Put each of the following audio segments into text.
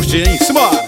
curtir, hein? Simbora!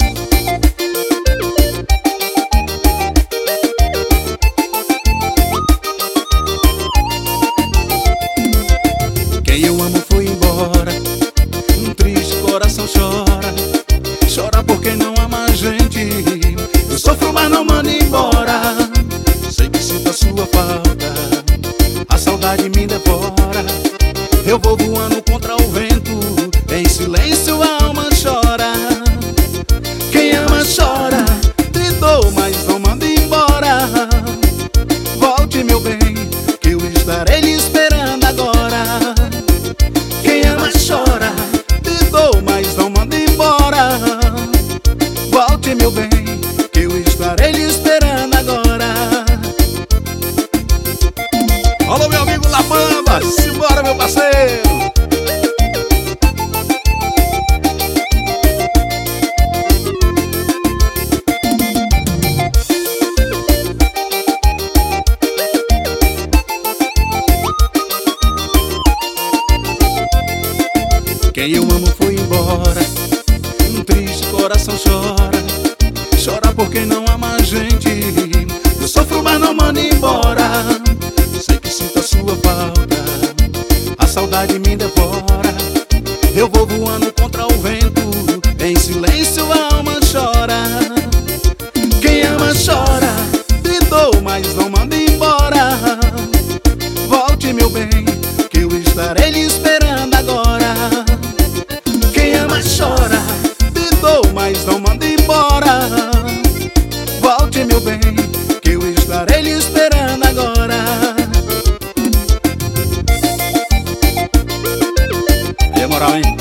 Quem eu amo foi embora, um triste coração chora. Chora porque não ama a gente. Eu sofro, mas não mando embora. Sei que sinto a sua falta, a saudade me devora. Eu vou voando contra o vento, em silêncio a alma chora. Quem ama chora, te dou, mas não manda embora. Volte, meu bem, que eu estarei lhe esperando agora. Quem ama chora, te dou, mas não manda embora. Volte, meu bem, que eu estarei lhe esperando agora. Alô, meu amigo Labamba, simbora, meu parceiro. Quem eu amo foi embora, um triste coração chora. Chora porque não ama a gente. Eu sofro, mas não mando embora. Sei que sinto a sua falta, a saudade me devora. Eu vou voando contra o vento, em silêncio a alma chora. Quem ama chora, te dou, mas não manda embora. Volte, meu bem, que eu estarei lhe esperando agora. Quem ama chora, te dou, mas não manda embora. Volte, meu bem, que eu estarei lhe esperando agora. É moral, hein?